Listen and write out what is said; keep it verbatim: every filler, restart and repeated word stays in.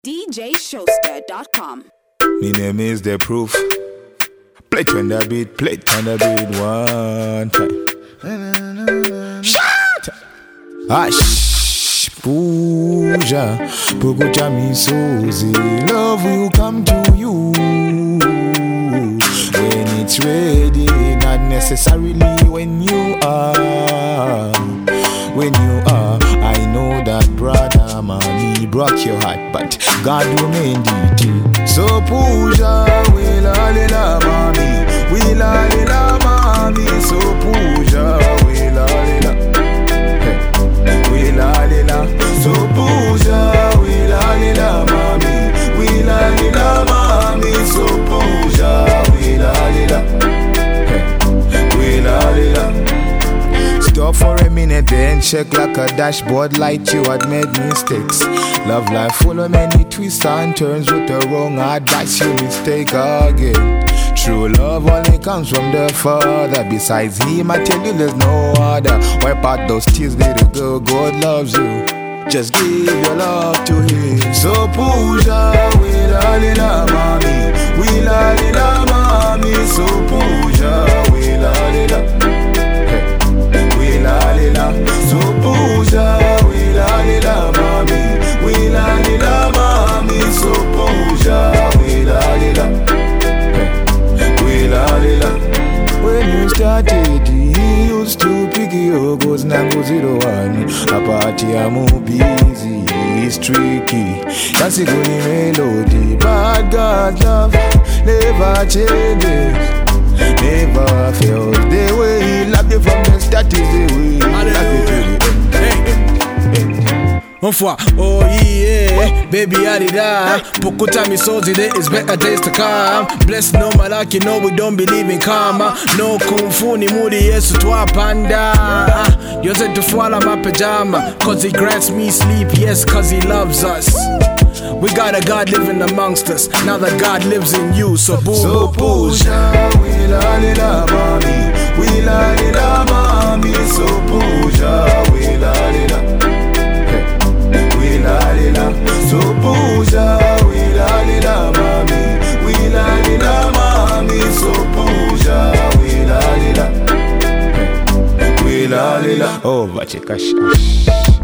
D J Showster dot com. My name is The Proof. Play it on the beat, play it on the beat one time. Shut up! Ash, Pooja, Pugucha Misozi. Love will come to you when it's ready, not necessarily when you are. When you are, I know that brother, mommy broke your heart, but God will mend it. So Pooja, we la la mommy, we la la mommy. So Pooja, we la la, we la la. So Pooja, we la la mommy, we la la mommy. So Pooja, we la la, we la la. Stop for a minute then check like a dashboard light. You had made mistakes. Love life full of many twists and turns. With the wrong advice you mistake again. True love only comes from the Father. Besides him I tell you there's no other. Wipe out those tears, little girl, God loves you. Just give your love to him. So Pooja, we la la mommy, we la la mommy. So Pooja, we la la, we la la. So Pooja, we la la mommy, we la la mommy. So Pooja, we la la, we la la. When you started, he used to pick your goes now go zero one. A party I'm busy, it's tricky. That's a good melody, but God's love never changes. Never fails. The way he loved you from the start is the way he loved you to the end. One fois, oh yeah, baby I did that. Pukuta misozi, there is better days to come. Bless no malaki, no we don't believe in karma. No kung fu ni mudi yesu twa panda. Yoze tufuala ma pajama, cause he grants me sleep, yes cause he loves us. We got a God living amongst us, now that God lives in you, so boo so boo Pooja. We la la mommy, we la la mommy. So Pooja, we la la, we la la. So Pooja, we la la mommy, we la la mommy. So Pooja, we la la, we la la. Oh, Vachikash.